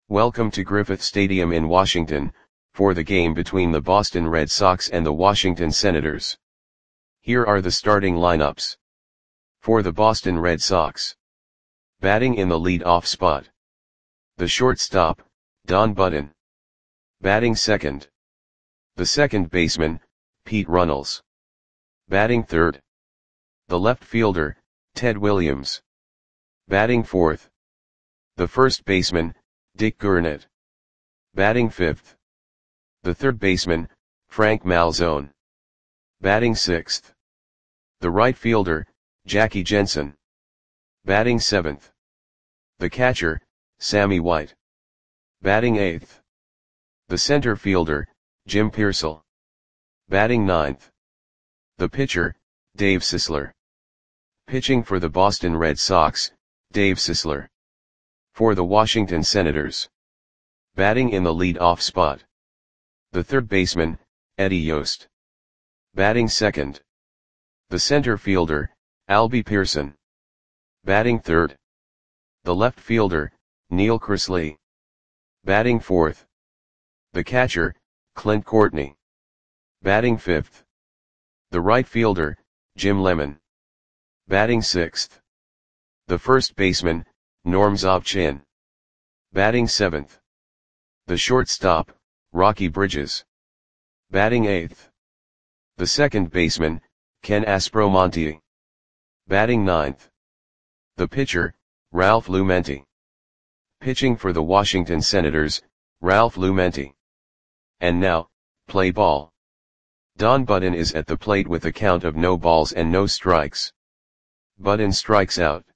Welcome to Griffith Stadium in Washington, for the game between the Boston Red Sox and the Washington Senators. Here are the starting lineups. For the Boston Red Sox. Batting in the lead-off spot. The shortstop, Don Budden. Batting second. The second baseman, Pete Runnels. Batting third. The left fielder, Ted Williams. Batting fourth. The first baseman, Dick Gurnett. Batting fifth. The third baseman, Frank Malzone. Batting sixth. The right fielder, Jackie Jensen. Batting seventh. The catcher, Sammy White. Batting eighth. The center fielder, Jim Piersall. Batting ninth. The pitcher, Dave Sisler. Pitching for the Boston Red Sox, Dave Sisler. For the Washington Senators. Batting in the lead-off spot. The third baseman, Eddie Yost. Batting second. The center fielder, Albie Pearson. Batting third. The left fielder, Neil Chrisley. Batting fourth. The catcher, Clint Courtney. Batting fifth. The right fielder, Jim Lemon. Batting sixth. The first baseman, Norm Zobchin. Batting seventh. The shortstop, Rocky Bridges. Batting eighth. The second baseman, Ken Aspromonte. Batting ninth. The pitcher, Ralph Lumenti. Pitching for the Washington Senators, Ralph Lumenti. And now, play ball. Don Budden is at the plate with a count of no balls and no strikes. Budden strikes out.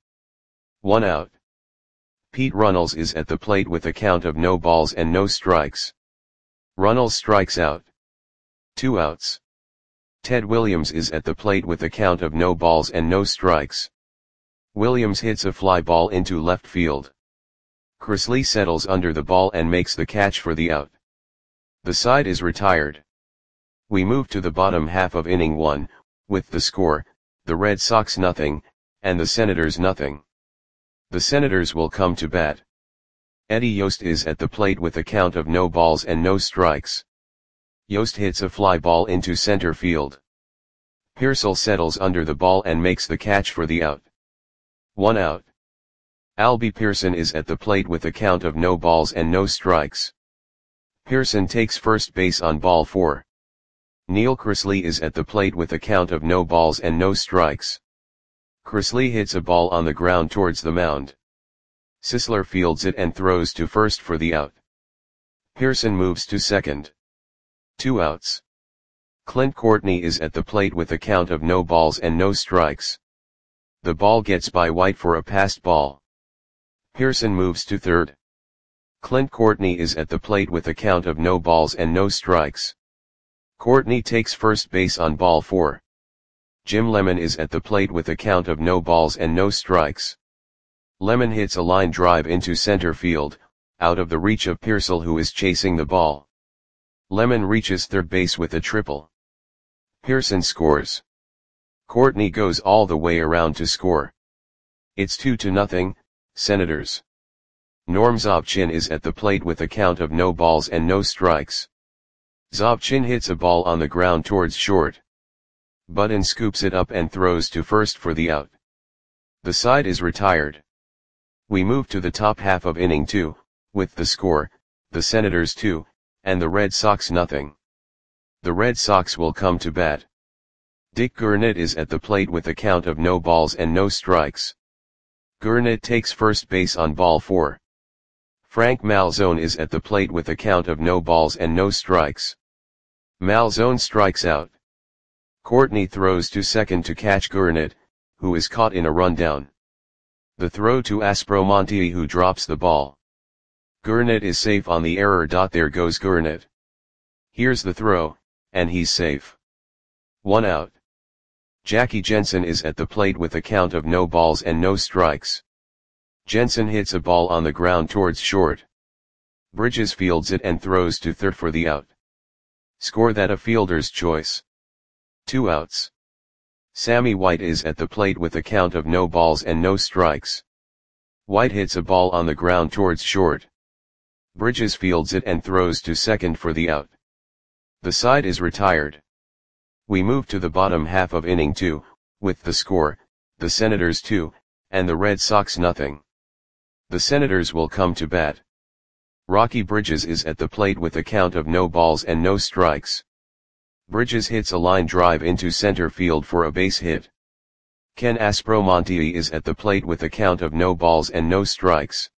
1 out. Pete Runnels is at the plate with a count of no balls and no strikes. Runnels strikes out. 2 outs. Ted Williams is at the plate with a count of no balls and no strikes. Williams hits a fly ball into left field. Chrisley settles under the ball and makes the catch for the out. The side is retired. We move to the bottom half of inning 1, with the score, the Red Sox 0, and the Senators 0. The Senators will come to bat. Eddie Yost is at the plate with a count of no balls and no strikes. Yost hits a fly ball into center field. Piersall settles under the ball and makes the catch for the out. 1 out. Albie Pearson is at the plate with a count of no balls and no strikes. Pearson takes first base on ball 4. Neil Chrisley is at the plate with a count of no balls and no strikes. Chrisley hits a ball on the ground towards the mound. Sisler fields it and throws to first for the out. Pearson moves to second. 2 outs. Clint Courtney is at the plate with a count of no balls and no strikes. The ball gets by White for a passed ball. Pearson moves to third. Clint Courtney is at the plate with a count of no balls and no strikes. Courtney takes first base on ball 4. Jim Lemon is at the plate with a count of no balls and no strikes. Lemon hits a line drive into center field, out of the reach of Piersall, who is chasing the ball. Lemon reaches third base with a triple. Pearson scores. Courtney goes all the way around to score. It's 2-0, Senators. Norm Zobchin is at the plate with a count of no balls and no strikes. Zobchin hits a ball on the ground towards short. Budden scoops it up and throws to first for the out. The side is retired. We move to the top half of inning 2, with the score, the Senators 2, and the Red Sox 0. The Red Sox will come to bat. Dick Gurnett is at the plate with a count of no balls and no strikes. Gurnett takes first base on ball 4. Frank Malzone is at the plate with a count of no balls and no strikes. Malzone strikes out. Courtney throws to second to catch Gurnett, who is caught in a rundown. The throw to Aspromonte, who drops the ball. Gurnett is safe on the error. There goes Gurnett. Here's the throw, and he's safe. 1 out. Jackie Jensen is at the plate with a count of no balls and no strikes. Jensen hits a ball on the ground towards short. Bridges fields it and throws to third for the out. Score that a fielder's choice. 2 outs. Sammy White is at the plate with a count of no balls and no strikes. White hits a ball on the ground towards short. Bridges fields it and throws to second for the out. The side is retired. We move to the bottom half of inning 2, with the score, the Senators 2, and the Red Sox nothing. The Senators will come to bat. Rocky Bridges is at the plate with a count of no balls and no strikes. Bridges hits a line drive into center field for a base hit. Ken Aspromonte is at the plate with a count of no balls and no strikes.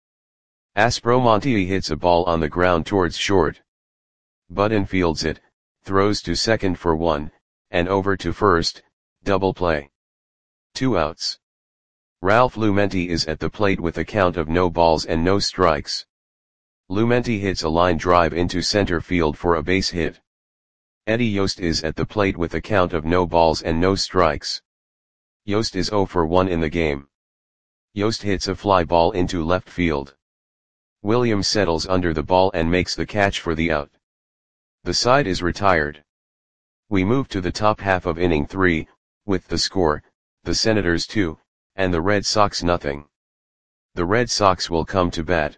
Aspromonte hits a ball on the ground towards short. Budden fields it, throws to second for 1, and over to first, double play. 2 outs. Ralph Lumenti is at the plate with a count of no balls and no strikes. Lumenti hits a line drive into center field for a base hit. Eddie Yost is at the plate with a count of no balls and no strikes. Yost is 0 for 1 in the game. Yost hits a fly ball into left field. Williams settles under the ball and makes the catch for the out. The side is retired. We move to the top half of inning 3, with the score, the Senators 2, and the Red Sox nothing. The Red Sox will come to bat.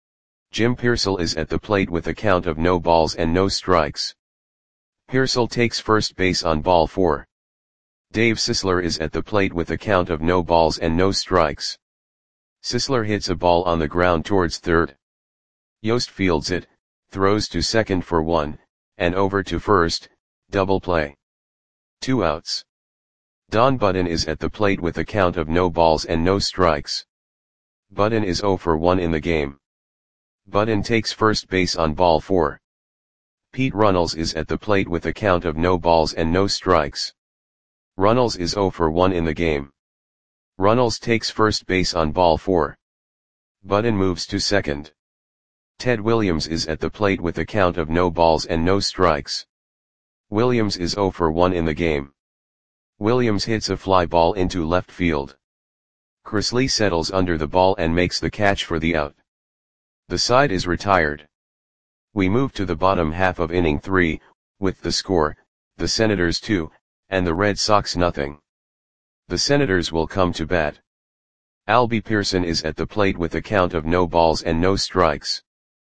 Jim Piersall is at the plate with a count of no balls and no strikes. Piersall takes first base on ball 4. Dave Sisler is at the plate with a count of no balls and no strikes. Sisler hits a ball on the ground towards third. Yost fields it, throws to second for 1, and over to first, double play. 2 outs. Don Budden is at the plate with a count of no balls and no strikes. Budden is 0 for 1 in the game. Budden takes first base on ball 4. Pete Runnels is at the plate with a count of no balls and no strikes. Runnels is 0 for 1 in the game. Runnels takes first base on ball 4. Budden moves to second. Ted Williams is at the plate with a count of no balls and no strikes. Williams is 0 for 1 in the game. Williams hits a fly ball into left field. Chrisley settles under the ball and makes the catch for the out. The side is retired. We move to the bottom half of inning 3, with the score, the Senators 2, and the Red Sox nothing. The Senators will come to bat. Albie Pearson is at the plate with a count of no balls and no strikes.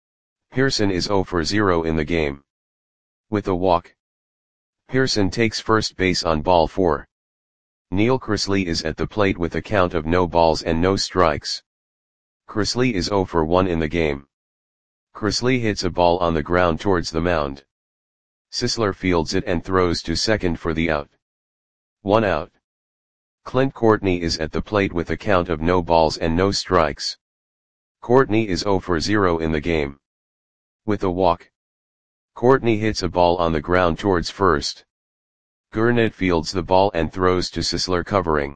Pearson is 0 for 0 in the game. With a walk. Pearson takes first base on ball 4. Neil Chrisley is at the plate with a count of no balls and no strikes. Chrisley is 0 for 1 in the game. Chrisley hits a ball on the ground towards the mound. Sisler fields it and throws to second for the out. 1 out. Clint Courtney is at the plate with a count of no balls and no strikes. Courtney is 0 for 0 in the game. With a walk. Courtney hits a ball on the ground towards first. Gurnett fields the ball and throws to Sisler covering.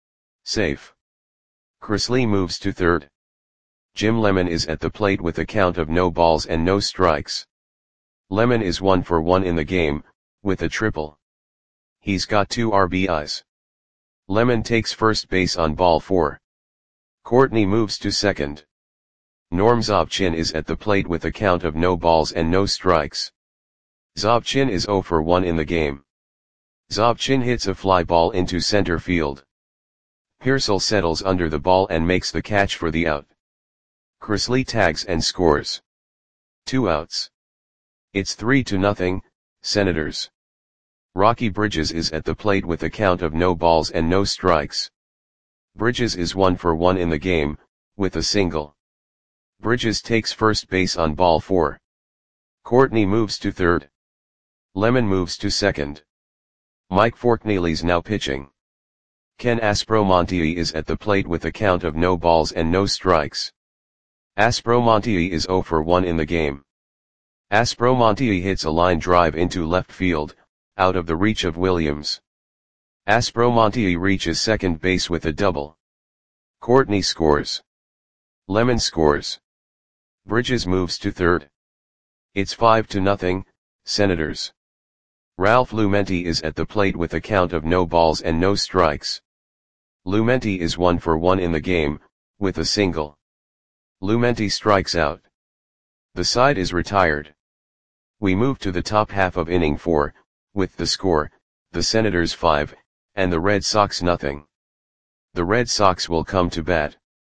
Safe. Chrisley moves to third. Jim Lemon is at the plate with a count of no balls and no strikes. Lemon is 1 for 1 in the game, with a triple. He's got 2 RBIs. Lemon takes first base on ball 4. Courtney moves to second. Norm Zobchin is at the plate with a count of no balls and no strikes. Zobchin is 0 for 1 in the game. Zobchin hits a fly ball into center field. Piersall settles under the ball and makes the catch for the out. Chrisley tags and scores. 2 outs. It's 3-0, Senators. Rocky Bridges is at the plate with a count of no balls and no strikes. Bridges is 1 for 1 in the game, with a single. Bridges takes first base on ball 4. Courtney moves to third. Lemon moves to second. Mike Forkneely's now pitching. Ken Aspromonte is at the plate with a count of no balls and no strikes. Aspromonte is 0 for 1 in the game. Aspromonte hits a line drive into left field, out of the reach of Williams. Aspromonte reaches second base with a double. Courtney scores. Lemon scores. Bridges moves to third. It's 5-0, Senators. Ralph Lumenti is at the plate with a count of no balls and no strikes. Lumenti is 1 for 1 in the game, with a single. Lumenti strikes out. The side is retired. We move to the top half of inning 4, with the score, the Senators 5, and the Red Sox nothing. The Red Sox will come to bat.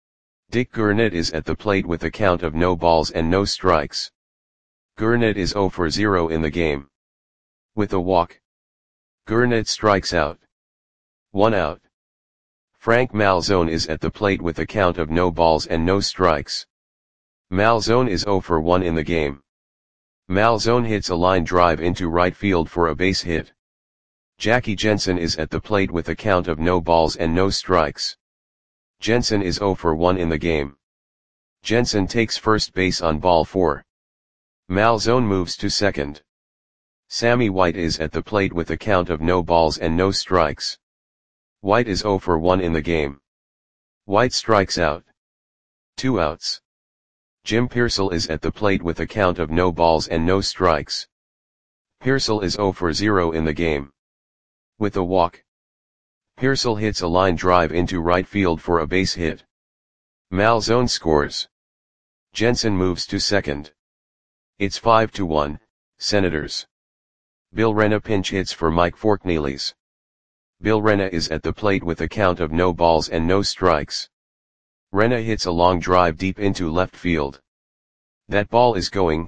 Dick Gurnett is at the plate with a count of no balls and no strikes. Gurnett is 0 for 0 in the game. With a walk, Gurnett strikes out. 1 out. Frank Malzone is at the plate with a count of no balls and no strikes. Malzone is 0 for 1 in the game. Malzone hits a line drive into right field for a base hit. Jackie Jensen is at the plate with a count of no balls and no strikes. Jensen is 0 for 1 in the game. Jensen takes first base on ball 4. Malzone moves to second. Sammy White is at the plate with a count of no balls and no strikes. White is 0 for 1 in the game. White strikes out. 2 outs. Jim Piersall is at the plate with a count of no balls and no strikes. Piersall is 0 for 0 in the game. With a walk, Piersall hits a line drive into right field for a base hit. Malzone scores. Jensen moves to second. It's 5-1, Senators. Bill Rena pinch hits for Mike Forknelis. Bill Rena is at the plate with a count of no balls and no strikes. Rena hits a long drive deep into left field. That ball is gone.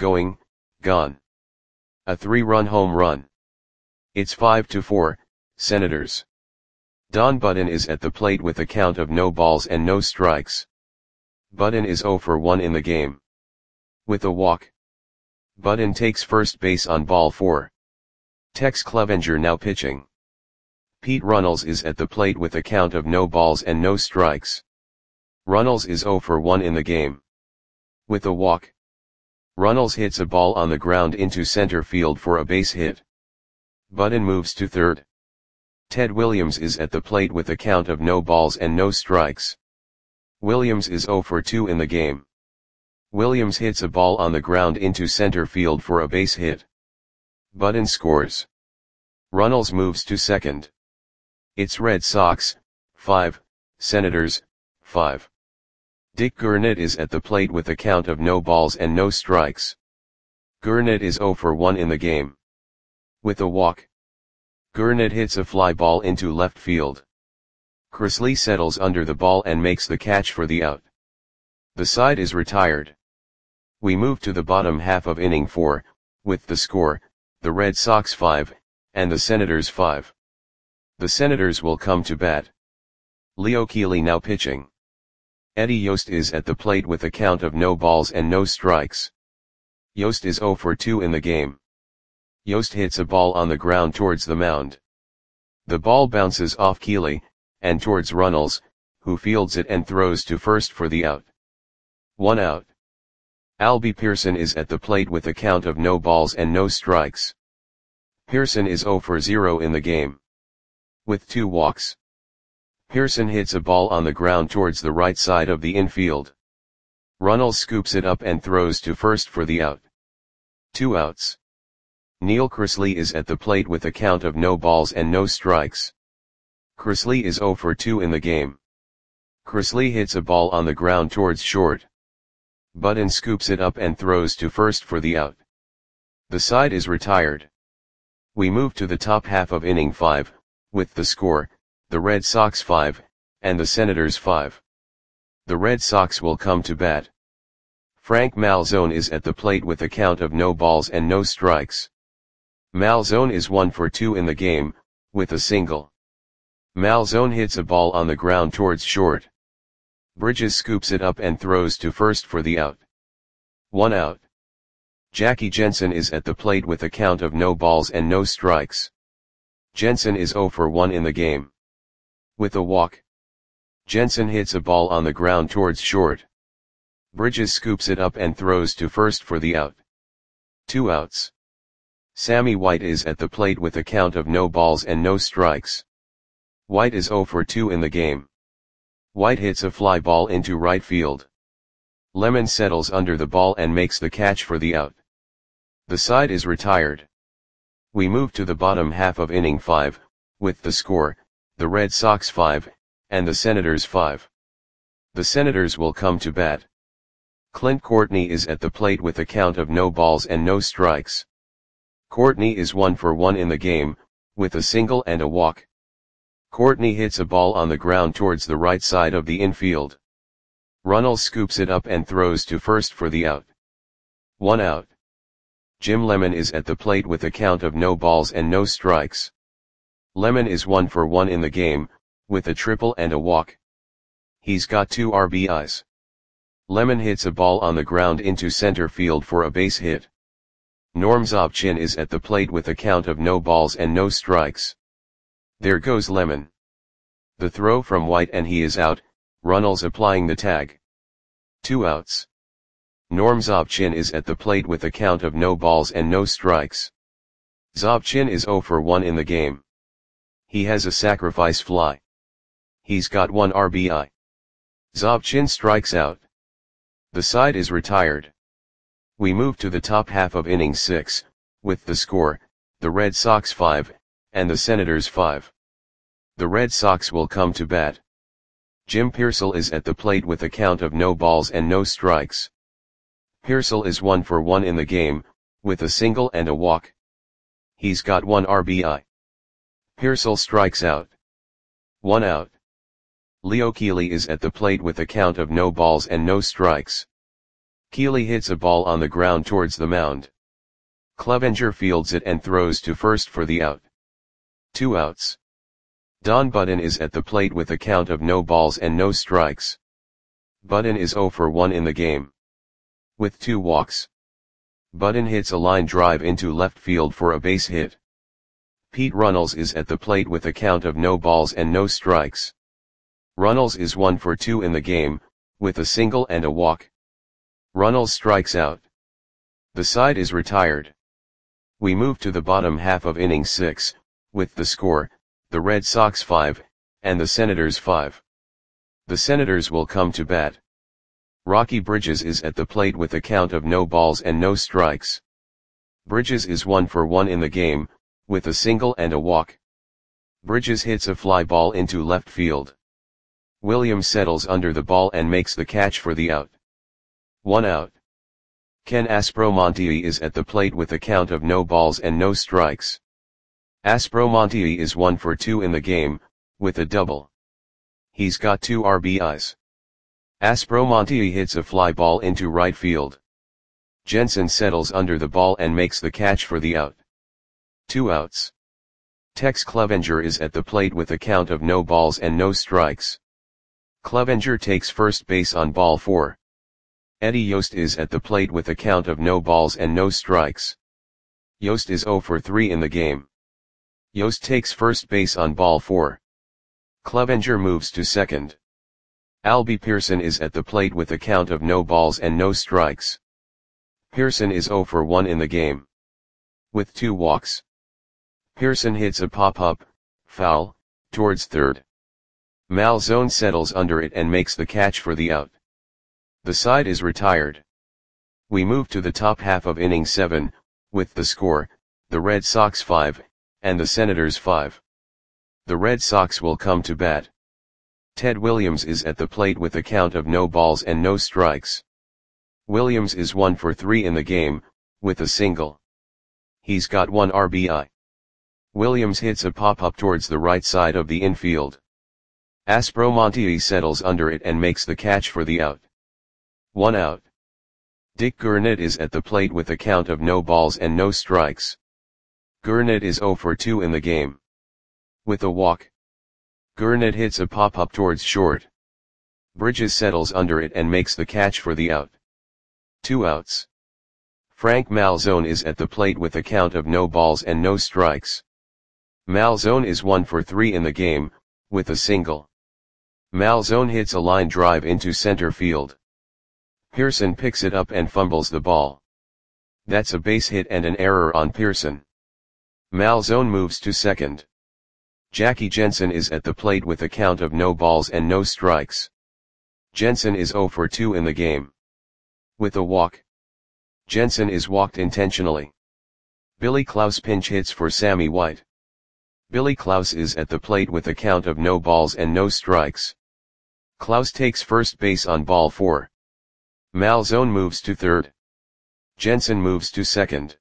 A 3-run home run. It's 5-4, Senators. Don Budden is at the plate with a count of no balls and no strikes. Budden is 0 for 1 in the game. With a walk, Budden takes first base on ball 4. Tex Clevenger now pitching. Pete Runnels is at the plate with a count of no balls and no strikes. Runnels is 0 for 1 in the game. With a walk, Runnels hits a ball on the ground into center field for a base hit. Budden moves to third. Ted Williams is at the plate with a count of no balls and no strikes. Williams is 0 for 2 in the game. Williams hits a ball on the ground into center field for a base hit. Budden scores. Runnels moves to second. It's Red Sox, 5, Senators, 5. Dick Gurnett is at the plate with a count of no balls and no strikes. Gurnett is 0 for 1 in the game. With a walk, Gurnett hits a fly ball into left field. Chrisley settles under the ball and makes the catch for the out. The side is retired. We move to the bottom half of inning 4, with the score, the Red Sox 5, and the Senators 5. The Senators will come to bat. Leo Keeley now pitching. Eddie Yost is at the plate with a count of no balls and no strikes. Yost is 0 for 2 in the game. Yost hits a ball on the ground towards the mound. The ball bounces off Keeley, and towards Runnels, who fields it and throws to first for the out. 1 out. Albie Pearson is at the plate with a count of no balls and no strikes. Pearson is 0 for 0 in the game. With 2 walks, Pearson hits a ball on the ground towards the right side of the infield. Runnels scoops it up and throws to first for the out. 2 outs. Neil Chrisley is at the plate with a count of no balls and no strikes. Chrisley is 0 for 2 in the game. Chrisley hits a ball on the ground towards short. Budden scoops it up and throws to first for the out. The side is retired. We move to the top half of inning 5, with the score, the Red Sox 5, and the Senators 5. The Red Sox will come to bat. Frank Malzone is at the plate with a count of no balls and no strikes. Malzone is 1 for 2 in the game, with a single. Malzone hits a ball on the ground towards short. Bridges scoops it up and throws to first for the out. 1 out. Jackie Jensen is at the plate with a count of no balls and no strikes. Jensen is 0 for 1 in the game. With a walk, Jensen hits a ball on the ground towards short. Bridges scoops it up and throws to first for the out. 2 outs. Sammy White is at the plate with a count of no balls and no strikes. White is 0 for 2 in the game. White hits a fly ball into right field. Lemon settles under the ball and makes the catch for the out. The side is retired. We move to the bottom half of inning 5, with the score, the Red Sox 5, and the Senators 5. The Senators will come to bat. Clint Courtney is at the plate with a count of no balls and no strikes. Courtney is 1 for 1 in the game, with a single and a walk. Courtney hits a ball on the ground towards the right side of the infield. Runnels scoops it up and throws to first for the out. 1 out. Jim Lemon is at the plate with a count of no balls and no strikes. Lemon is 1 for 1 in the game, with a triple and a walk. He's got 2 RBIs. Lemon hits a ball on the ground into center field for a base hit. Norm Zobchin is at the plate with a count of no balls and no strikes. There goes Lemon. The throw from White and he is out, Runnels applying the tag. 2 outs. Norm Zobchin is at the plate with a count of no balls and no strikes. Zobchin is 0 for 1 in the game. He has a sacrifice fly. He's got 1 RBI. Zobchin strikes out. The side is retired. We move to the top half of inning 6, with the score, the Red Sox 5, and the Senators 5. The Red Sox will come to bat. Jim Piersall is at the plate with a count of no balls and no strikes. Piersall is 1 for 1 in the game, with a single and a walk. He's got 1 RBI. Piersall strikes out. 1 out. Leo Keeley is at the plate with a count of no balls and no strikes. Keeley hits a ball on the ground towards the mound. Clevenger fields it and throws to first for the out. 2 outs. Don Budden is at the plate with a count of no balls and no strikes. Budden is 0 for 1 in the game. With 2 walks. Budden hits a line drive into left field for a base hit. Pete Runnels is at the plate with a count of no balls and no strikes. Runnels is 1 for 2 in the game, with a single and a walk. Runnels strikes out. The side is retired. We move to the bottom half of inning 6, with the score, the Red Sox 5, and the Senators 5. The Senators will come to bat. Rocky Bridges is at the plate with a count of no balls and no strikes. Bridges is 1 for 1 in the game, with a single and a walk. Bridges hits a fly ball into left field. Williams settles under the ball and makes the catch for the out. 1 out. Ken Aspromonte is at the plate with a count of no balls and no strikes. Aspromonte is 1 for 2 in the game, with a double. He's got 2 RBIs. Aspromonte hits a fly ball into right field. Jensen settles under the ball and makes the catch for the out. 2 outs. Tex Clevenger is at the plate with a count of no balls and no strikes. Clevenger takes first base on ball 4. Eddie Yost is at the plate with a count of no balls and no strikes. Yost is 0 for 3 in the game. Yost takes first base on ball 4. Clevenger moves to second. Albie Pearson is at the plate with a count of no balls and no strikes. Pearson is 0 for 1 in the game. With 2 walks. Pearson hits a pop-up, foul, towards third. Malzone settles under it and makes the catch for the out. The side is retired. We move to the top half of inning 7, with the score, the Red Sox 5, and the Senators 5. The Red Sox will come to bat. Ted Williams is at the plate with a count of no balls and no strikes. Williams is 1 for 3 in the game, with a single. He's got 1 RBI. Williams hits a pop-up towards the right side of the infield. Aspromonte settles under it and makes the catch for the out. 1 out. Dick Gurnett is at the plate with a count of no balls and no strikes. Gurnett is 0 for 2 in the game. With a walk. Gurnett hits a pop-up towards short. Bridges settles under it and makes the catch for the out. 2 outs. Frank Malzone is at the plate with a count of no balls and no strikes. Malzone is 1 for 3 in the game, with a single. Malzone hits a line drive into center field. Pearson picks it up and fumbles the ball. That's a base hit and an error on Pearson. Malzone moves to second. Jackie Jensen is at the plate with a count of no balls and no strikes. Jensen is 0 for 2 in the game. With a walk. Jensen is walked intentionally. Billy Klaus pinch hits for Sammy White. Billy Klaus is at the plate with a count of no balls and no strikes. Klaus takes first base on ball 4. Malzone moves to third. Jensen moves to second.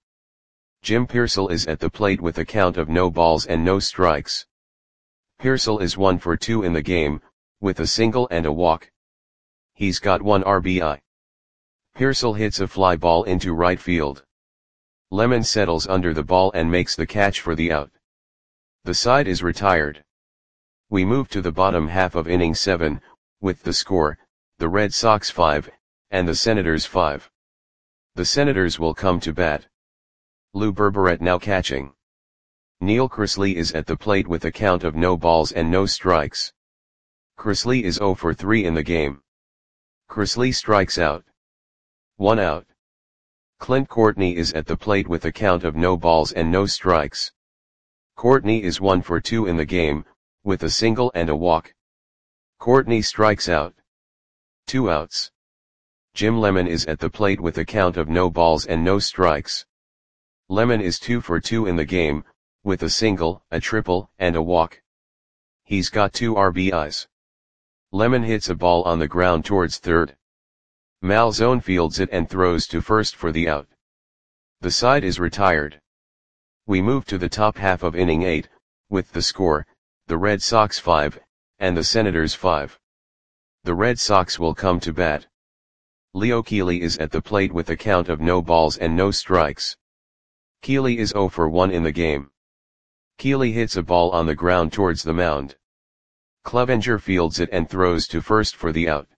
Jim Piersall is at the plate with a count of no balls and no strikes. Piersall is 1 for 2 in the game, with a single and a walk. He's got 1 RBI. Pearsall hits a fly ball into right field. Lemon settles under the ball and makes the catch for the out. The side is retired. We move to the bottom half of inning 7, with the score, the Red Sox 5, and the Senators 5. The Senators will come to bat. Lou Berberet now catching. Neil Cresley is at the plate with a count of no balls and no strikes. Cresley is 0 for 3 in the game. Cresley strikes out. 1 out. Clint Courtney is at the plate with a count of no balls and no strikes. Courtney is 1 for 2 in the game, with a single and a walk. Courtney strikes out. 2 outs. Jim Lemon is at the plate with a count of no balls and no strikes. Lemon is 2 for 2 in the game, with a single, a triple, and a walk. He's got 2 RBIs. Lemon hits a ball on the ground towards third. Malzone fields it and throws to first for the out. The side is retired. We move to the top half of inning 8, with the score, the Red Sox 5, and the Senators 5. The Red Sox will come to bat. Leo Keeley is at the plate with a count of no balls and no strikes. Keeley is 0 for 1 in the game. Keeley hits a ball on the ground towards the mound. Clevenger fields it and throws to first for the out.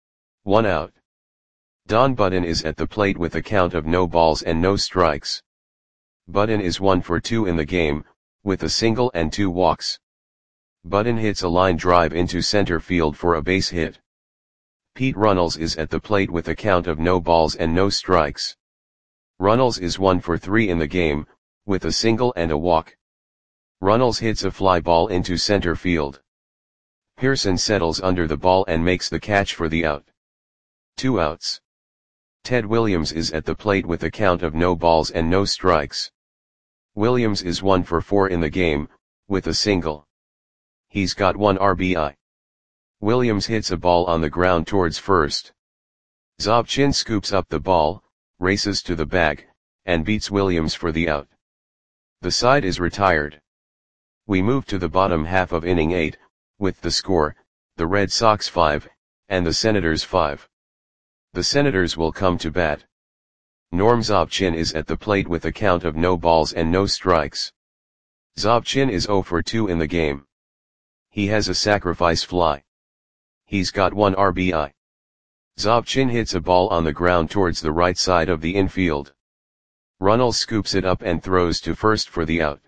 1 out. Don Budden is at the plate with a count of no balls and no strikes. Budden is 1 for 2 in the game, with a single and 2 walks. Budden hits a line drive into center field for a base hit. Pete Runnels is at the plate with a count of no balls and no strikes. Runnels is 1 for 3 in the game, with a single and a walk. Runnels hits a fly ball into center field. Pearson settles under the ball and makes the catch for the out. 2 outs. Ted Williams is at the plate with a count of no balls and no strikes. Williams is 1 for 4 in the game, with a single. He's got 1 RBI. Williams hits a ball on the ground towards first. Zobchin scoops up the ball, races to the bag, and beats Williams for the out. The side is retired. We move to the bottom half of inning 8, with the score, the Red Sox 5, and the Senators 5. The Senators will come to bat. Norm Zobchin is at the plate with a count of no balls and no strikes. Zobchin is 0 for 2 in the game. He has a sacrifice fly. He's got 1 RBI. Zobchin hits a ball on the ground towards the right side of the infield. Runnels scoops it up and throws to first for the out.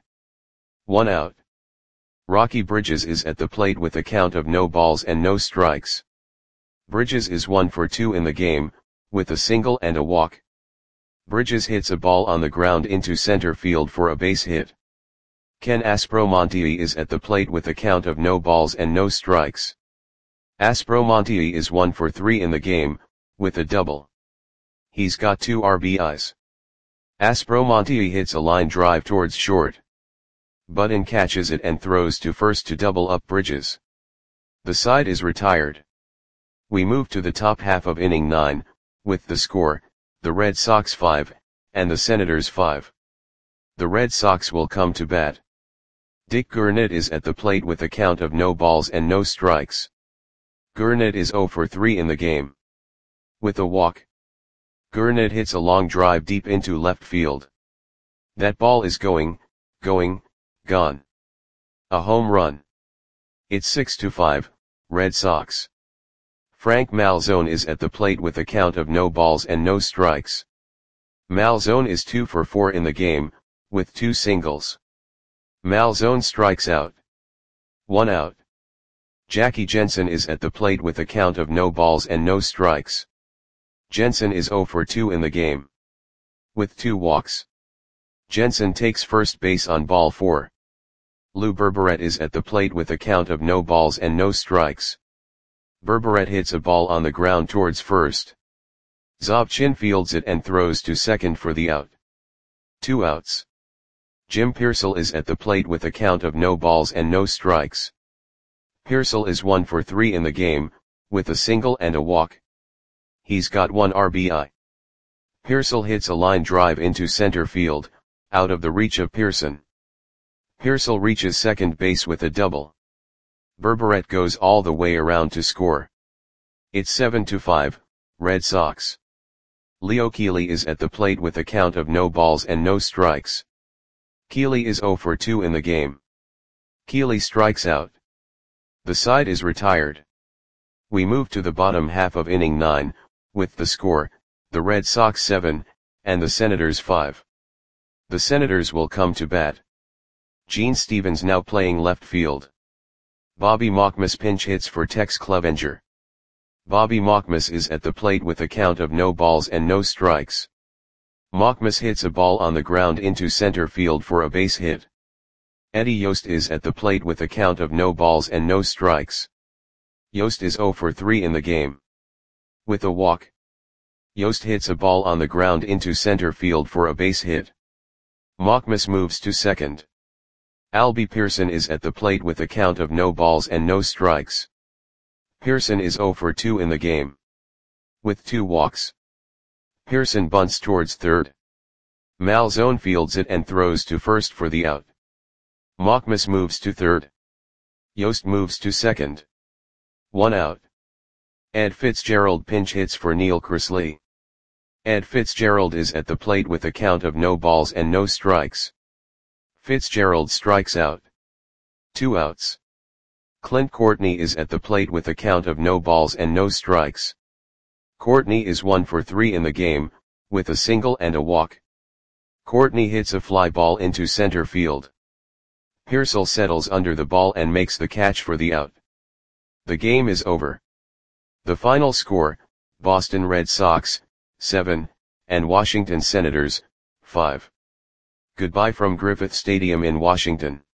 1 out. Rocky Bridges is at the plate with a count of no balls and no strikes. Bridges is 1 for 2 in the game, with a single and a walk. Bridges hits a ball on the ground into center field for a base hit. Ken Aspromonte is at the plate with a count of no balls and no strikes. Aspromonte is 1 for 3 in the game, with a double. He's got 2 RBIs. Aspromonte hits a line drive towards short. Budden catches it and throws to first to double up Bridges. The side is retired. We move to the top half of inning 9, with the score, the Red Sox 5, and the Senators 5. The Red Sox will come to bat. Dick Gurnett is at the plate with a count of no balls and no strikes. Gurnett is 0 for 3 in the game. With a walk. Gurnett hits a long drive deep into left field. That ball is going, gone. A home run. It's 6-5, Red Sox. Frank Malzone is at the plate with a count of no balls and no strikes. Malzone is 2 for 4 in the game, with 2 singles. Malzone strikes out. 1 out. Jackie Jensen is at the plate with a count of no balls and no strikes. Jensen is 0 for 2 in the game. With 2 walks. Jensen takes first base on ball 4. Lou Berberet is at the plate with a count of no balls and no strikes. Berberet hits a ball on the ground towards first. Zobchin fields it and throws to second for the out. 2 outs. Jim Pearsall is at the plate with a count of no balls and no strikes. Pearsall is 1 for 3 in the game, with a single and a walk. He's got 1 RBI. Pearsall hits a line drive into center field, out of the reach of Pearson. Pearsall reaches second base with a double. Berberet goes all the way around to score. It's 7-5, Red Sox. Leo Keeley is at the plate with a count of no balls and no strikes. Keeley is 0 for 2 in the game. Keeley strikes out. The side is retired. We move to the bottom half of inning 9, with the score, the Red Sox 7, and the Senators 5. The Senators will come to bat. Gene Stevens now playing left field. Bobby Mockmas pinch hits for Tex Clevenger. Bobby Mockmas is at the plate with a count of no balls and no strikes. Mockmas hits a ball on the ground into center field for a base hit. Eddie Yost is at the plate with a count of no balls and no strikes. Yost is 0 for 3 in the game. With a walk, Yost hits a ball on the ground into center field for a base hit. Mockmas moves to second. Albie Pearson is at the plate with a count of no balls and no strikes. Pearson is 0 for 2 in the game. With 2 walks, Pearson bunts towards third. Malzone fields it and throws to first for the out. Mockmas moves to third. Yost moves to second. 1 out. Ed Fitzgerald pinch hits for Neil Cresley. Ed Fitzgerald is at the plate with a count of no balls and no strikes. Fitzgerald strikes out. 2 outs. Clint Courtney is at the plate with a count of no balls and no strikes. Courtney is 1 for 3 in the game, with a single and a walk. Courtney hits a fly ball into center field. Pearsall settles under the ball and makes the catch for the out. The game is over. The final score, Boston Red Sox, 7, and Washington Senators, 5. Goodbye from Griffith Stadium in Washington.